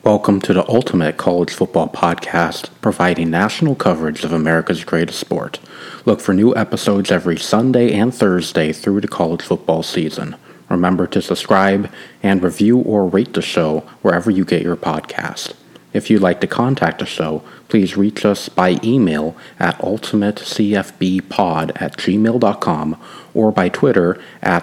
Welcome to the Ultimate College Football Podcast, providing national coverage of America's greatest sport. Look for new episodes every Sunday and Thursday through the college football season. Remember to subscribe and review or rate the show wherever you get your podcast. If you'd like to contact the show, please reach us by email at ultimatecfbpod@gmail.com or by Twitter at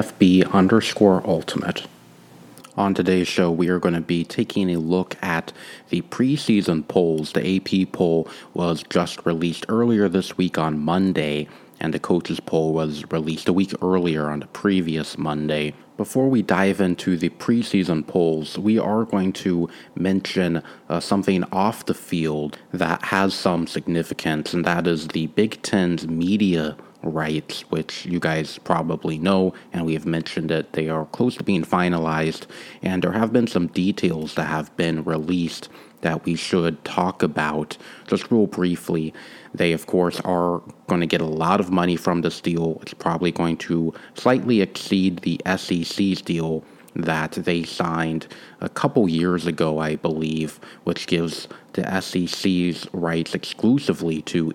CFB_ultimate. On today's show, we are going to be taking a look at the preseason polls. The AP poll was just released earlier this week on Monday, and the coaches poll was released a week earlier on the previous Monday. Before we dive into the preseason polls, we are going to mention something off the field that has some significance, and that is the Big Ten's media rights, which you guys probably know, and we have mentioned it. They are close to being finalized, and there have been some details that have been released that we should talk about. Just real briefly, they of course are going to get a lot of money from this deal. It's probably going to slightly exceed the SEC's deal that they signed a couple years ago, I believe, which gives the SEC's rights exclusively to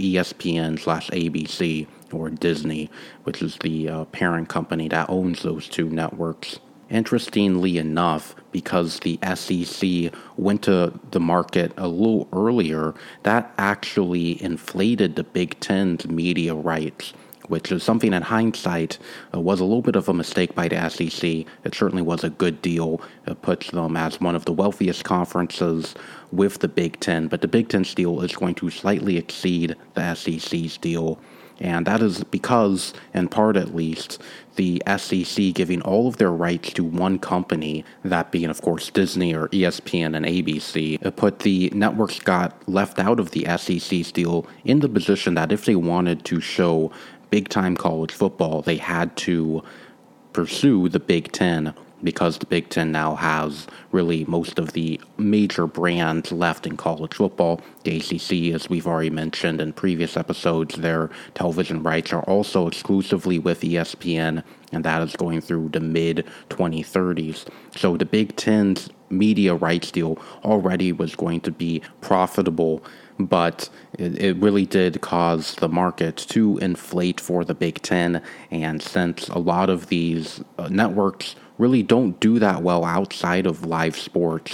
ESPN/ABC or Disney, which is the parent company that owns those two networks. Interestingly enough, because the SEC went to the market a little earlier, that actually inflated the Big Ten's media rights, which is something in hindsight was a little bit of a mistake by the SEC. It certainly was a good deal. It puts them as one of the wealthiest conferences with the Big Ten, but the Big Ten's deal is going to slightly exceed the SEC's deal. And that is because, in part at least, the SEC giving all of their rights to one company, that being, of course, Disney or ESPN and ABC, it put the networks got left out of the SEC's deal in the position that if they wanted to show big-time college football, they had to pursue the Big Ten, because the Big Ten now has really most of the major brands left in college football. The ACC, as we've already mentioned in previous episodes, their television rights are also exclusively with ESPN, and that is going through the mid-2030s. So the Big Ten's media rights deal already was going to be profitable, but it really did cause the market to inflate for the Big Ten, and since a lot of these networks really don't do that well outside of live sports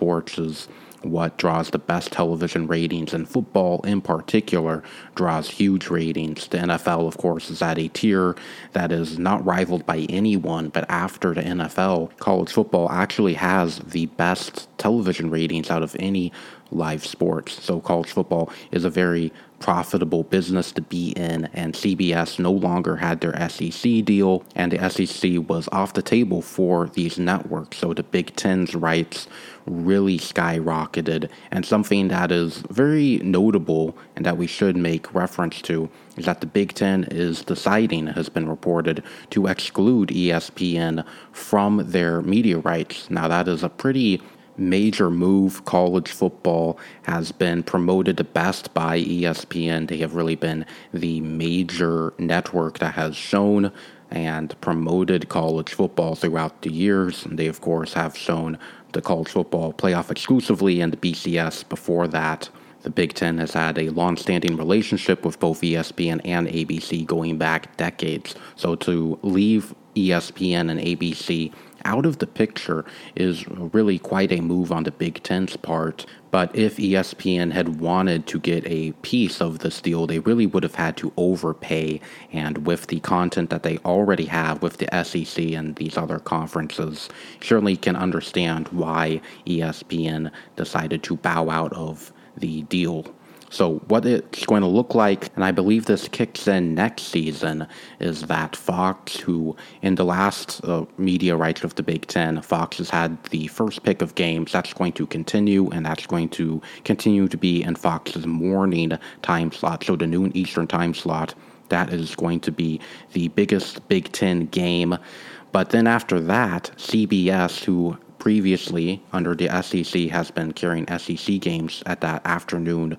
is what draws the best television ratings, and football in particular draws huge ratings. The NFL, of course, is at a tier that is not rivaled by anyone, but after the NFL, college football actually has the best television ratings out of any live sports. So college football is a very profitable business to be in, and CBS no longer had their SEC deal, and the SEC was off the table for these networks. So the Big Ten's rights really skyrocketed, and something that is very notable and that we should make reference to is that the Big Ten is deciding, has been reported, to exclude ESPN from their media rights. Now that is a pretty major move. College football has been promoted the best by ESPN. They have really been the major network that has shown and promoted college football throughout the years. They, of course, have shown the college football playoff exclusively and the BCS before that. The Big Ten has had a long-standing relationship with both ESPN and ABC going back decades. So to leave ESPN and ABC out of the picture is really quite a move on the Big Ten's part. But if ESPN had wanted to get a piece of this deal, they really would have had to overpay. And with the content that they already have with the SEC and these other conferences, certainly can understand why ESPN decided to bow out of the deal. So what it's going to look like, and I believe this kicks in next season, is that Fox, who in the last media rights of the Big Ten, Fox has had the first pick of games. That's going to continue, and that's going to continue to be in Fox's morning time slot, so the noon Eastern time slot. That is going to be the biggest Big Ten game. But then after that, CBS, who previously under the SEC has been carrying SEC games at that afternoon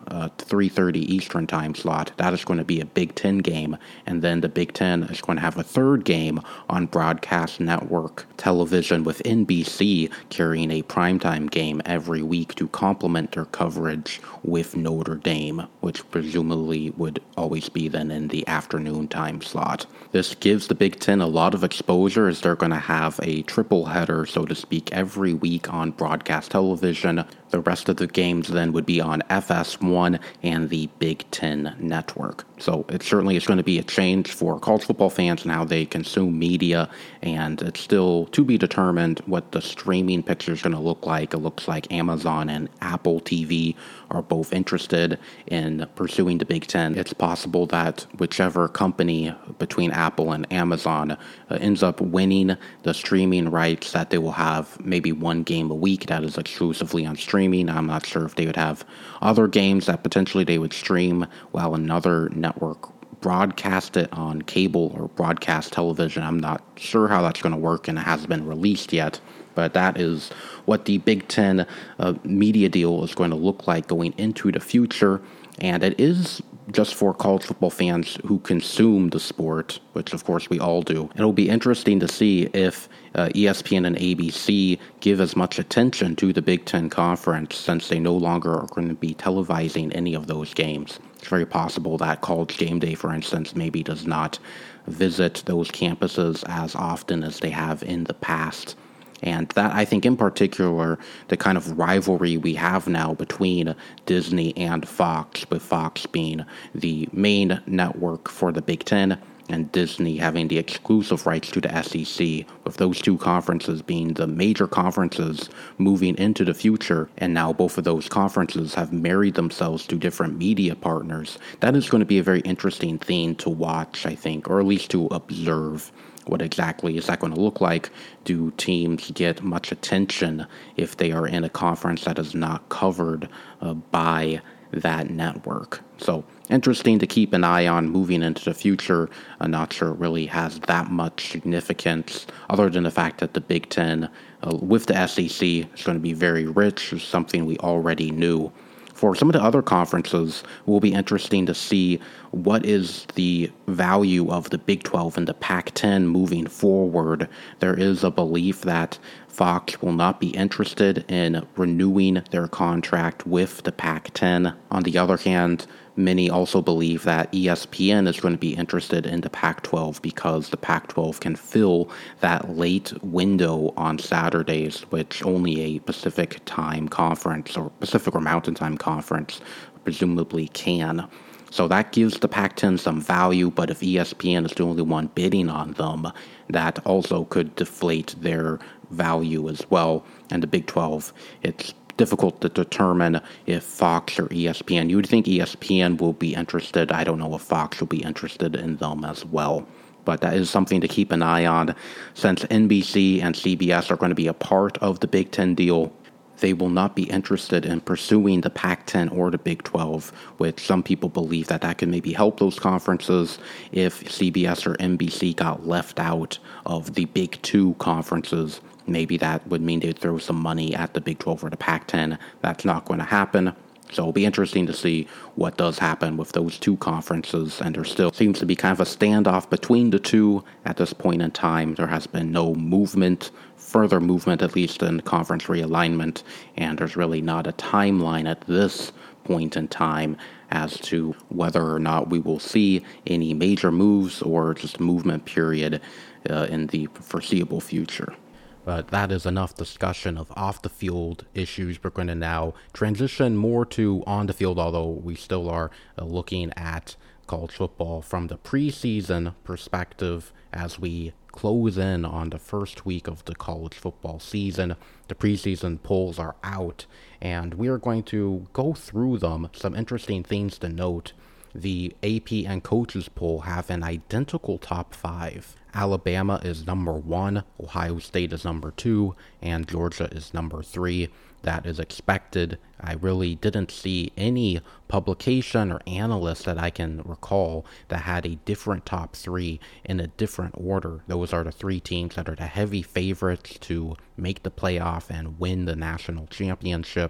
3:30 Eastern time slot. That is going to be a Big Ten game, and then the Big Ten is going to have a third game on broadcast network television with NBC carrying a primetime game every week to complement their coverage with Notre Dame, which presumably would always be then in the afternoon time slot. This gives the Big Ten a lot of exposure as they're going to have a triple header, so to speak, every week on broadcast television. The rest of the games then would be on FS1 and the Big Ten Network. So it certainly is going to be a change for college football fans and how they consume media, and it's still to be determined what the streaming picture is going to look like. It looks like Amazon and Apple TV are both interested in pursuing the Big Ten. It's possible that whichever company between Apple and Amazon ends up winning the streaming rights, that they will have maybe one game a week that is exclusively on streaming. I'm not sure if they would have other games that potentially they would stream while another network broadcast it on cable or broadcast television. I'm not sure how that's going to work, and it hasn't been released yet. But that is what the Big Ten media deal is going to look like going into the future. And it is just for college football fans who consume the sport, which of course we all do. It'll be interesting to see if ESPN and ABC give as much attention to the Big Ten Conference, since they no longer are going to be televising any of those games. It's very possible that College Game Day, for instance, maybe does not visit those campuses as often as they have in the past. And that, I think, in particular, the kind of rivalry we have now between Disney and Fox, with Fox being the main network for the Big Ten and Disney having the exclusive rights to the SEC, with those two conferences being the major conferences moving into the future, and now both of those conferences have married themselves to different media partners. That is going to be a very interesting thing to watch, I think, or at least to observe. What exactly is that going to look like? Do teams get much attention if they are in a conference that is not covered by that network? So interesting to keep an eye on moving into the future. I'm not sure it really has that much significance, other than the fact that the Big Ten with the SEC is going to be very rich, is something we already knew. For some of the other conferences, it will be interesting to see what is the value of the Big 12 and the Pac-10 moving forward. There is a belief that Fox will not be interested in renewing their contract with the Pac-10. On the other hand, many also believe that ESPN is going to be interested in the Pac-12 because the Pac-12 can fill that late window on Saturdays, which only a Pacific Time Conference or Pacific or Mountain Time Conference presumably can. So that gives the Pac-10 some value, but if ESPN is the only one bidding on them, that also could deflate their value as well. And the Big 12, it's difficult to determine if Fox or ESPN. You would think ESPN will be interested. I don't know if Fox will be interested in them as well. But that is something to keep an eye on. Since NBC and CBS are going to be a part of the Big Ten deal, they will not be interested in pursuing the Pac-10 or the Big 12, which some people believe that that could maybe help those conferences if CBS or NBC got left out of the Big 2 conferences. Maybe that would mean they'd throw some money at the Big 12 or the Pac-10. That's not going to happen. So it'll be interesting to see what does happen with those two conferences, and there still seems to be kind of a standoff between the two at this point in time. There has been no further movement, at least in conference realignment, and there's really not a timeline at this point in time as to whether or not we will see any major moves or just movement period in the foreseeable future. But that is enough discussion of off-the-field issues. We're going to now transition more to on-the-field, although we still are looking at college football from the preseason perspective as we close in on the first week of the college football season. The preseason polls are out, and we are going to go through them. Some interesting things to note. The AP and coaches poll have an identical top 5. Alabama is number 1, Ohio State is number 2, and Georgia is number 3. That is expected. I really didn't see any publication or analyst that I can recall that had a different top 3 in a different order. Those are the 3 teams that are the heavy favorites to make the playoff and win the national championship.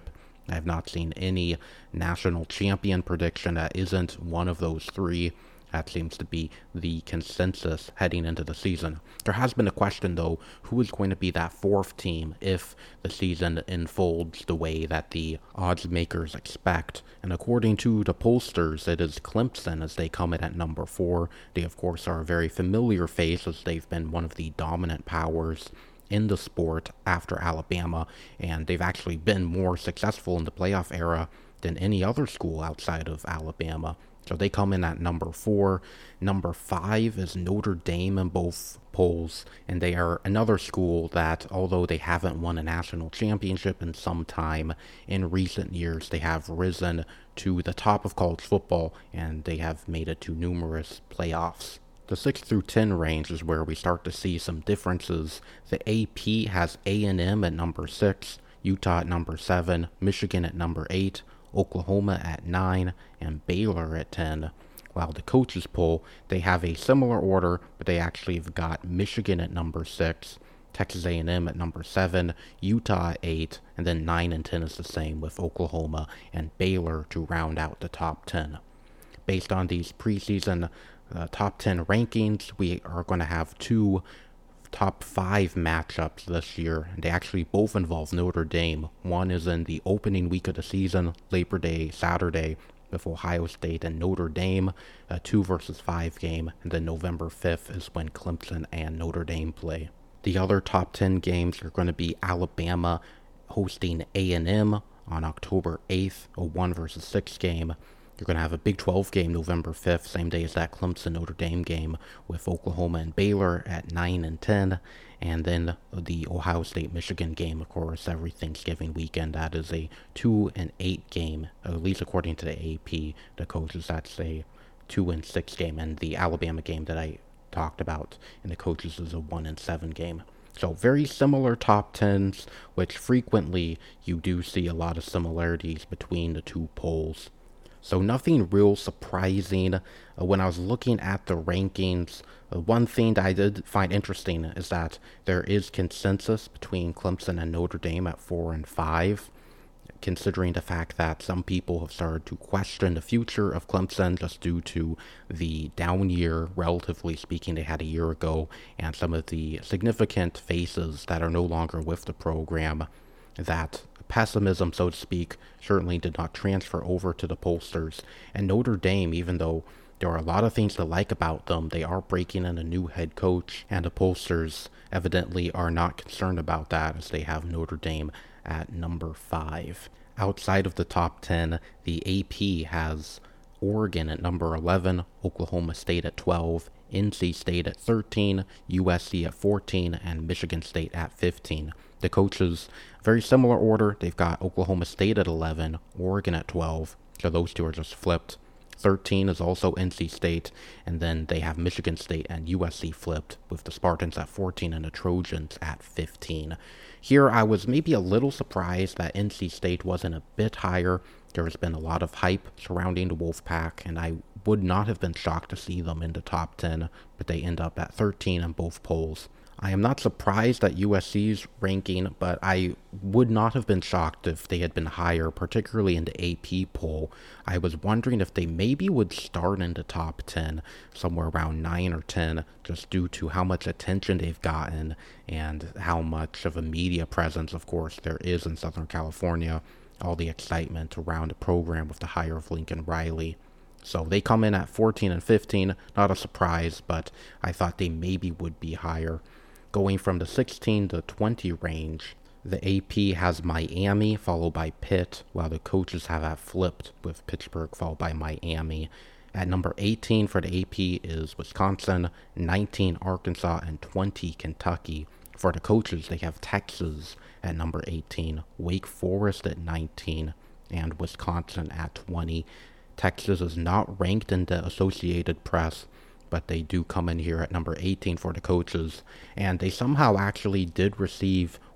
I have not seen any national champion prediction that isn't one of those three. That seems to be the consensus heading into the season. There has been a question, though, who is going to be that fourth team if the season unfolds the way that the odds makers expect. And according to the pollsters, it is Clemson as they come in at number 4. They, of course, are a very familiar face as they've been one of the dominant powers in the sport after Alabama, and they've actually been more successful in the playoff era than any other school outside of Alabama. So they come in at number 4. Number 5 is Notre Dame in both polls, and they are another school that, although they haven't won a national championship in some time, in recent years they have risen to the top of college football, and they have made it to numerous playoffs. The 6 through 10 range is where we start to see some differences. The AP has A&M at number 6, Utah at number 7, Michigan at number 8, Oklahoma at 9, and Baylor at 10. While the coaches poll, they have a similar order, but they actually have got Michigan at number 6, Texas A&M at number 7, Utah at 8, and then 9 and 10 is the same with Oklahoma and Baylor to round out the top 10. Based on these preseason top 10 rankings, we are going to have 2 top 5 matchups this year. They actually both involve Notre Dame. One is in the opening week of the season, Labor Day Saturday, with Ohio State and Notre Dame, a 2 versus 5 game, and then November 5th is when Clemson and Notre Dame play. The other top 10 games are going to be Alabama hosting A&M on October 8th, a 1 versus 6 game. You're going to have a Big 12 game November 5th, same day as that Clemson-Notre Dame game, with Oklahoma and Baylor at 9 and 10. And then the Ohio State-Michigan game, of course, every Thanksgiving weekend. That is a 2 and 8 game, at least according to the AP. The coaches, that's a 2 and 6 game. And the Alabama game that I talked about in the coaches is a 1 and 7 game. So very similar top 10s, which frequently you do see a lot of similarities between the two polls. So nothing real surprising. When I was looking at the rankings, one thing that I did find interesting is that there is consensus between Clemson and Notre Dame at 4 and 5, considering the fact that some people have started to question the future of Clemson just due to the down year, relatively speaking, they had a year ago, and some of the significant faces that are no longer with the program. That pessimism, so to speak, certainly did not transfer over to the pollsters. And Notre Dame, even though there are a lot of things to like about them, they are breaking in a new head coach, and the pollsters evidently are not concerned about that as they have Notre Dame at number 5. Outside of the top 10, the AP has Oregon at number 11, Oklahoma State at 12, NC State at 13, USC at 14, and Michigan State at 15. The coaches, very similar order. They've got Oklahoma State at 11, Oregon at 12, so those two are just flipped. 13 is also NC State, and then they have Michigan State and USC flipped, with the Spartans at 14 and the Trojans at 15. Here, I was maybe a little surprised that NC State wasn't a bit higher. There has been a lot of hype surrounding the Wolfpack, and I would not have been shocked to see them in the top 10, but they end up at 13 in both polls. I am not surprised at USC's ranking, but I would not have been shocked if they had been higher, particularly in the AP poll. I was wondering if they maybe would start in the top 10, somewhere around 9 or 10, just due to how much attention they've gotten and how much of a media presence, of course, there is in Southern California. All the excitement around the program with the hire of Lincoln Riley. So they come in at 14 and 15, not a surprise, but I thought they maybe would be higher. Going from the 16 to 20 range, the AP has Miami, followed by Pitt, while the coaches have that flipped, with Pittsburgh followed by Miami. At number 18 for the AP is Wisconsin, 19 Arkansas, and 20 Kentucky. For the coaches, they have Texas at number 18, Wake Forest at 19, and Wisconsin at 20. Texas is not ranked in the Associated Press, but they do come in here at number 18 for the coaches, and they somehow actually did receive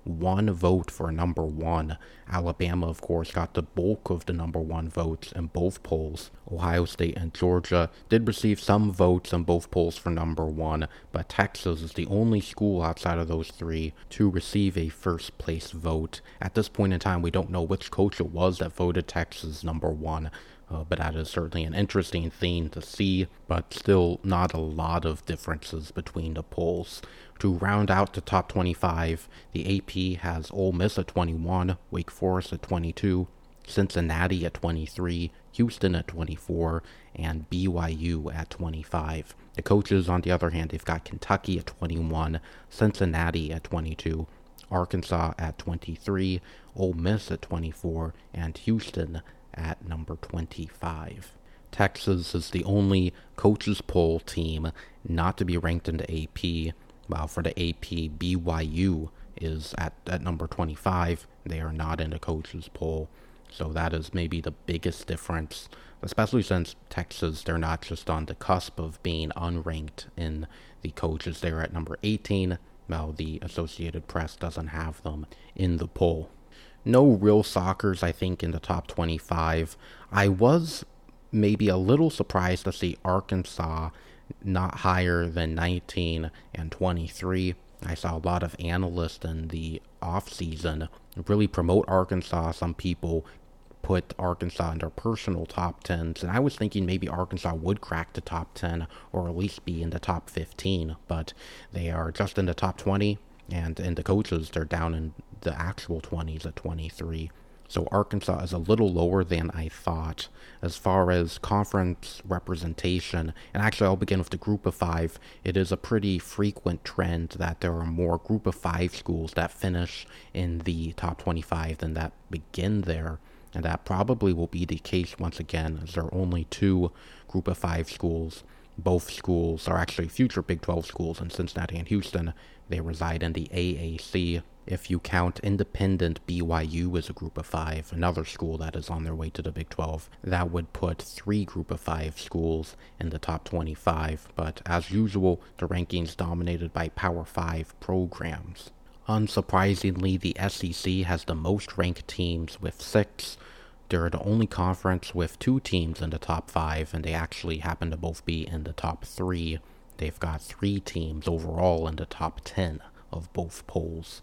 one vote for number one. Alabama, of course, got the bulk of the number one votes in both polls. Ohio State and Georgia did receive some votes in both polls for number one, but Texas is the only school outside of those three to receive a first place vote. At this point in time, we don't know which coach it was that voted Texas number one. But that is certainly an interesting thing to see, but still not a lot of differences between the polls. To round out the top 25, the AP has Ole Miss at 21, Wake Forest at 22, Cincinnati at 23, Houston at 24, and BYU at 25. The coaches, on the other hand, they've got Kentucky at 21, Cincinnati at 22, Arkansas at 23, Ole Miss at 24, and Houston at number 25. Texas is the only coaches poll team not to be ranked in the AP. Well, for the AP, BYU is at number 25. They are not in the coaches poll. So that is maybe the biggest difference, especially since Texas, they're not just on the cusp of being unranked in the coaches. They're at number 18. Well, the Associated Press doesn't have them in the poll. No real Sockers, I think, in the top 25. I was maybe a little surprised to see Arkansas not higher than 19 and 23. I saw a lot of analysts in the offseason really promote Arkansas. Some people put Arkansas in their personal top 10s, and I was thinking maybe Arkansas would crack the top 10 or at least be in the top 15, but they are just in the top 20. And in the coaches, they're down in the actual 20s at 23. So Arkansas is a little lower than I thought. As far as conference representation, and actually I'll begin with the group of five, it is a pretty frequent trend that there are more group of five schools that finish in the top 25 than that begin there. And that probably will be the case once again, as there are only two group of five schools. Both schools are actually future Big 12 schools in Cincinnati and Houston. They reside in the AAC. If you count independent BYU as a group of five, another school that is on their way to the Big 12, that would put three group of five schools in the top 25. But as usual, the rankings dominated by Power 5 programs. Unsurprisingly, the SEC has the most ranked teams with 6. They're the only conference with 2 teams in the top 5, and they actually happen to both be in the top 3. They've got 3 teams overall in the top 10 of both polls.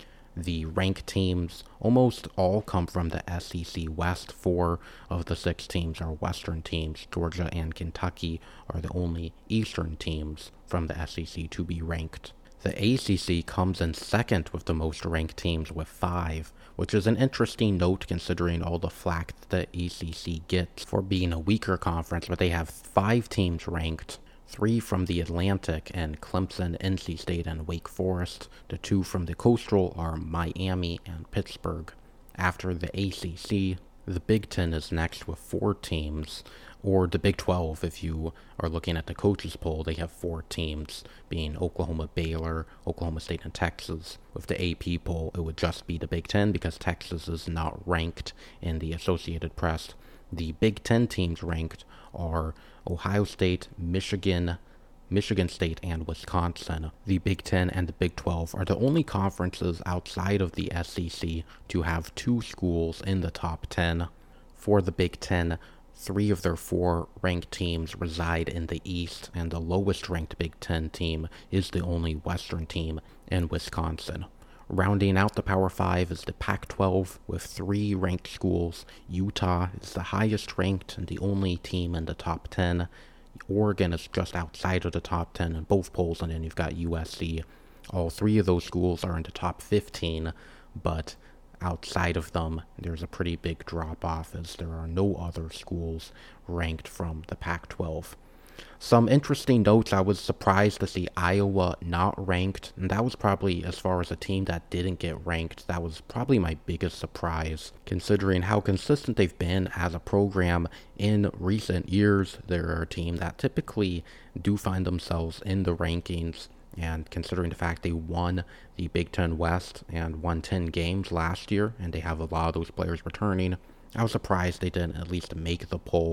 The ranked teams almost all come from the SEC West. 4 of the 6 teams are Western teams. Georgia and Kentucky are the only Eastern teams from the SEC to be ranked. The ACC comes in second with the most ranked teams with 5, which is an interesting note considering all the flack that the ACC gets for being a weaker conference, but they have 5 teams ranked. 3 from the Atlantic and Clemson, NC State, and Wake Forest. The 2 from the Coastal are Miami and Pittsburgh. After the ACC, the Big Ten is next with 4 teams, or the Big 12 if you are looking at the coaches poll. They have 4 teams, being Oklahoma, Baylor, Oklahoma State, and Texas. With the AP poll, it would just be the Big Ten because Texas is not ranked in the Associated Press. The Big Ten teams ranked are Ohio State, Michigan State, and Wisconsin. The Big Ten and the Big 12 are the only conferences outside of the SEC to have 2 schools in the top 10. For the Big Ten, 3 of their 4 ranked teams reside in the East, and the lowest ranked Big Ten team is the only Western team in Wisconsin. Rounding out the Power 5 is the Pac-12 with 3 ranked schools. Utah is the highest ranked and the only team in the top 10. Oregon is just outside of the top 10 in both polls, and then you've got USC. All 3 of those schools are in the top 15, but outside of them, there's a pretty big drop-off as there are no other schools ranked from the Pac-12. Some interesting notes. I was surprised to see Iowa not ranked, and that was probably, as far as a team that didn't get ranked, that was probably my biggest surprise, considering how consistent they've been as a program in recent years. They're a team that typically do find themselves in the rankings, and considering the fact they won the Big Ten West and won 10 games last year, and they have a lot of those players returning, I was surprised they didn't at least make the poll.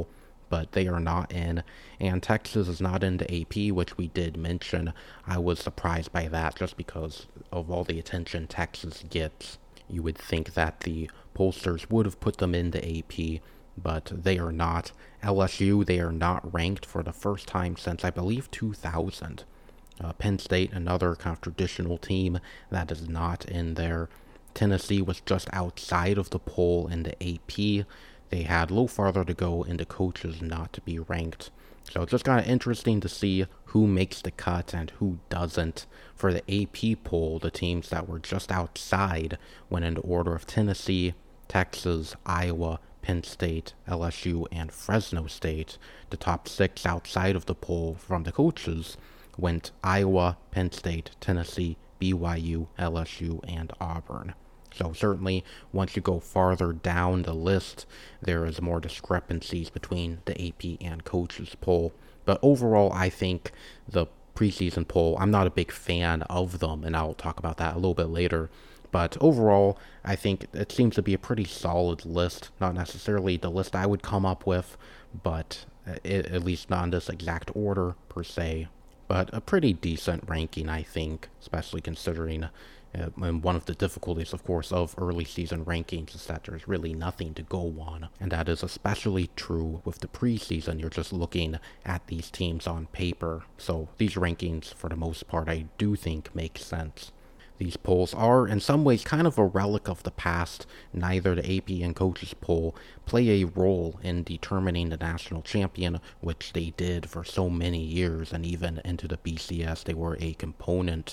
but they are not in. And Texas is not in the AP, which we did mention. I was surprised by that just because of all the attention Texas gets. You would think that the pollsters would have put them in the AP, but they are not. LSU, they are not ranked for the first time since, I believe, 2000. Penn State, another kind of traditional team that is not in there. Tennessee was just outside of the poll in the AP. They had a little farther to go in the coaches not to be ranked. So it's just kind of interesting to see who makes the cut and who doesn't. For the AP poll, the teams that were just outside went in the order of Tennessee, Texas, Iowa, Penn State, LSU, and Fresno State. The top 6 outside of the poll from the coaches went Iowa, Penn State, Tennessee, BYU, LSU, and Auburn. So certainly, once you go farther down the list, there is more discrepancies between the AP and coaches poll. But overall, I think the preseason poll, I'm not a big fan of them, and I'll talk about that a little bit later. But overall, I think it seems to be a pretty solid list. Not necessarily the list I would come up with, but at least not in this exact order per se. But a pretty decent ranking, I think, especially considering and one of the difficulties, of course, of early season rankings is that there's really nothing to go on. And that is especially true with the preseason. You're just looking at these teams on paper. So these rankings, for the most part, I do think make sense. These polls are, in some ways, kind of a relic of the past. Neither the AP and coaches poll play a role in determining the national champion, which they did for so many years, and even into the BCS, they were a component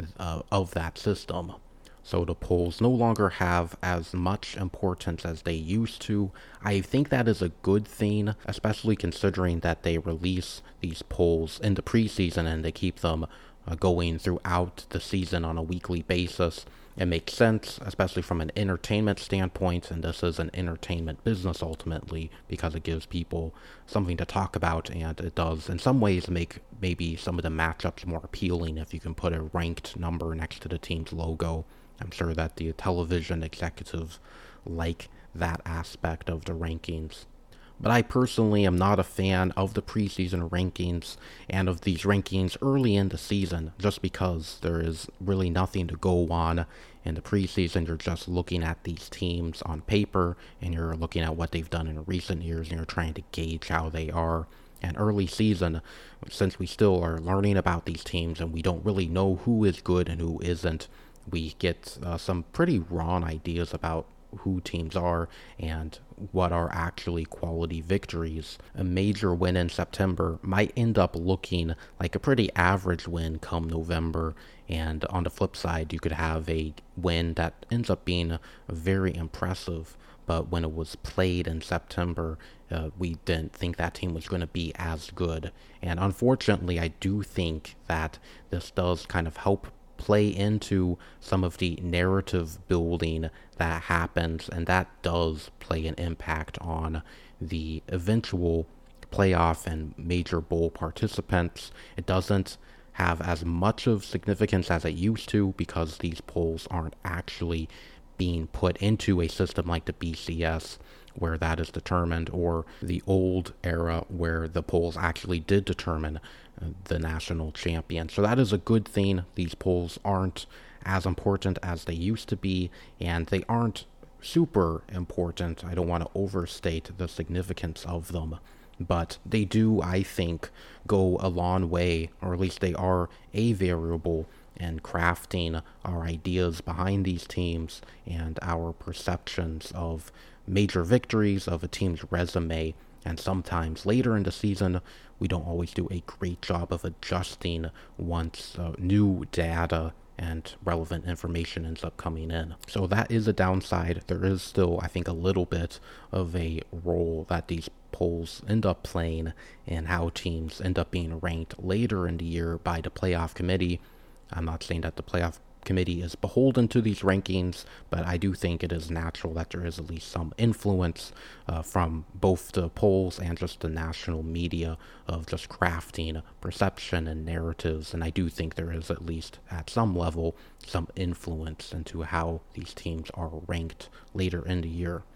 of that system. So the polls no longer have as much importance as they used to. I think that is a good thing, especially considering that they release these polls in the preseason and they keep them going throughout the season on a weekly basis. It makes sense, especially from an entertainment standpoint, and this is an entertainment business ultimately, because it gives people something to talk about, and it does in some ways make maybe some of the matchups more appealing if you can put a ranked number next to the team's logo. I'm sure that the television executives like that aspect of the rankings. But I personally am not a fan of the preseason rankings and of these rankings early in the season, just because there is really nothing to go on. In the preseason, you're just looking at these teams on paper, and you're looking at what they've done in recent years, and you're trying to gauge how they are. And early season, since we still are learning about these teams and we don't really know who is good and who isn't, we get some pretty wrong ideas about who teams are and what are actually quality victories. A major win in September might end up looking like a pretty average win come November, and on the flip side, you could have a win that ends up being very impressive, but when it was played in September, we didn't think that team was going to be as good. And unfortunately, I do think that this does kind of help play into some of the narrative building that happens, and that does play an impact on the eventual playoff and major bowl participants. It doesn't have as much of significance as it used to because these polls aren't actually being put into a system like the BCS where that is determined, or the old era where the polls actually did determine the national champion. So that is a good thing. These polls aren't as important as they used to be, and they aren't super important. I don't want to overstate the significance of them, but they do, I think, go a long way, or at least they are a variable in crafting our ideas behind these teams and our perceptions of major victories, of a team's resume. And sometimes later in the season, we don't always do a great job of adjusting once new data and relevant information ends up coming in. So that is a downside. There is still, I think, a little bit of a role that these polls end up playing in how teams end up being ranked later in the year by the playoff committee. I'm not saying that the playoff committee is beholden to these rankings, but I do think it is natural that there is at least some influence from both the polls and just the national media of just crafting perception and narratives, and I do think there is, at least at some level, some influence into how these teams are ranked later in the year.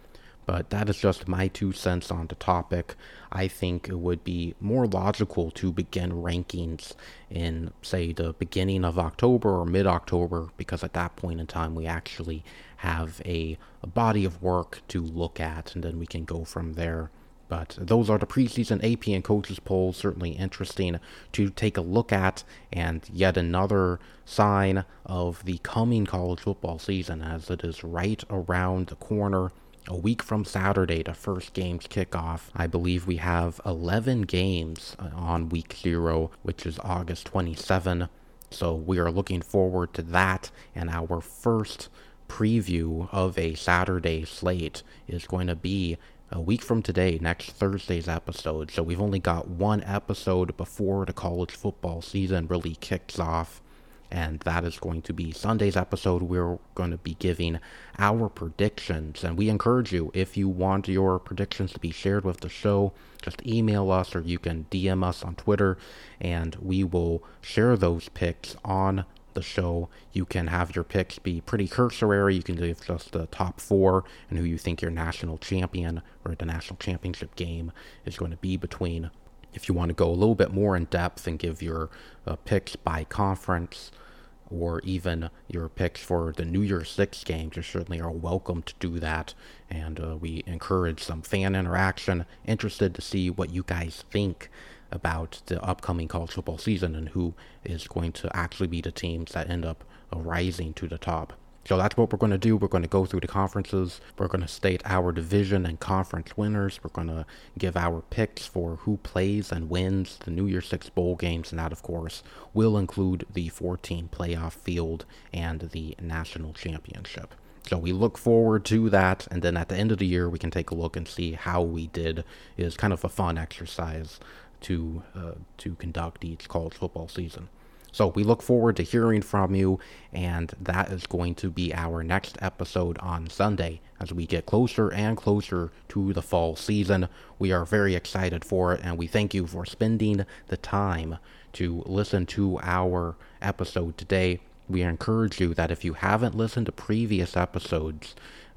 But that is just my 2 cents on the topic. I think it would be more logical to begin rankings in, say, the beginning of October or mid-October, because at that point in time we actually have a body of work to look at, and then we can go from there. But those are the preseason AP and coaches polls, certainly interesting to take a look at, and yet another sign of the coming college football season, as it is right around the corner. A week from Saturday, the first games kick off. I believe we have 11 games on week 0, which is August 27. So we are looking forward to that, and our first preview of a Saturday slate is going to be a week from today, next Thursday's episode. So we've only got one episode before the college football season really kicks off, and that is going to be Sunday's episode. We're going to be giving our predictions, and we encourage you, if you want your predictions to be shared with the show, just email us, or you can DM us on Twitter, and we will share those picks on the show. You can have your picks be pretty cursory. You can give just the top 4 and who you think your national champion or the national championship game is going to be between. If you want to go a little bit more in depth and give your picks by conference, or even your picks for the New Year's Six games, you certainly are welcome to do that. And we encourage some fan interaction. Interested to see what you guys think about the upcoming college football season and who is going to actually be the teams that end up rising to the top. So that's what we're going to do. We're going to go through the conferences. We're going to state our division and conference winners. We're going to give our picks for who plays and wins the New Year's Six bowl games. And that, of course, will include the 14 playoff field and the national championship. So we look forward to that. And then at the end of the year, we can take a look and see how we did. It is kind of a fun exercise to conduct each college football season. So we look forward to hearing from you, and that is going to be our next episode on Sunday as we get closer and closer to the fall season. We are very excited for it, and we thank you for spending the time to listen to our episode today. We encourage you that if you haven't listened to previous episodes,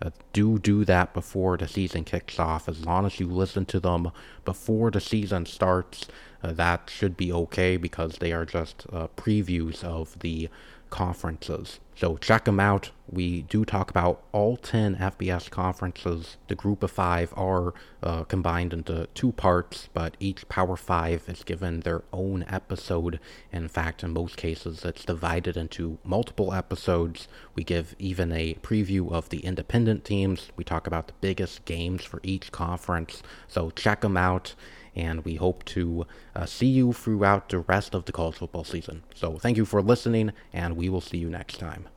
do that before the season kicks off. As long as you listen to them before the season starts, that should be okay, because they are just previews of the conferences. So check them out. We do talk about all 10 FBS conferences. The group of 5 are combined into 2 parts, but each Power 5 is given their own episode. In fact, in most cases, it's divided into multiple episodes. We give even a preview of the independent teams. We talk about the biggest games for each conference. So check them out, and we hope to see you throughout the rest of the college football season. So thank you for listening, and we will see you next time.